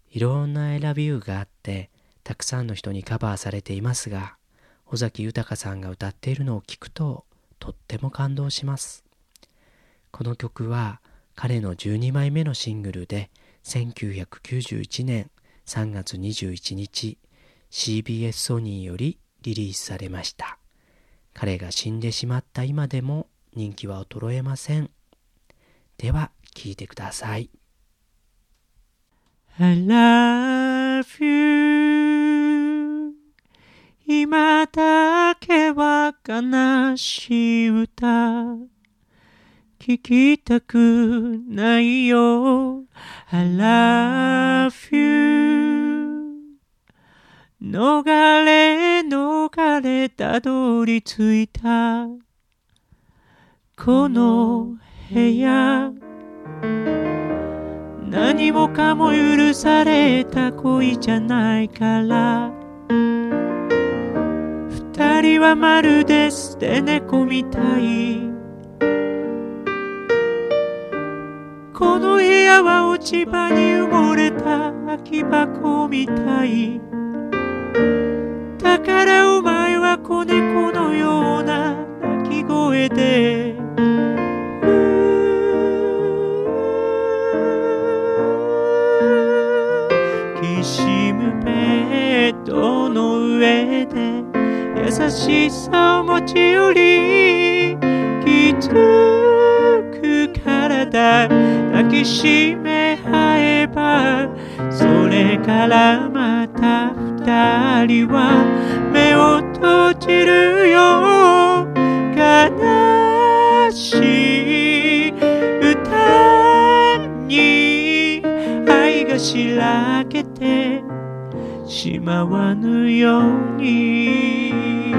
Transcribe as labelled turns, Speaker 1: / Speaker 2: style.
Speaker 1: いろんな選びユーがあってたくさんの人にカバーされていますが、尾崎豊さんが歌っているのを聞くととっても感動します。この曲は彼の12枚目のシングルで1991年3月21日 CBS ソニーよりリリースされました。彼が死んでしまった今でも人気は衰えません。では聴いてください。
Speaker 2: I love you 今だけは悲しい歌聞きたくないよ I love you 逃れたどり着いたこの部屋何もかも許された恋じゃないから二人はまるで捨て猫みたいこの部屋は落ち葉に埋もれた空き箱みたいだからお前は子猫のような鳴き声できしむベッドの上で優しさを持ち寄りきつく体抱きしめ合えばそれからまた二人は目を閉じるよ悲しい歌に愛がしらけてしまわぬように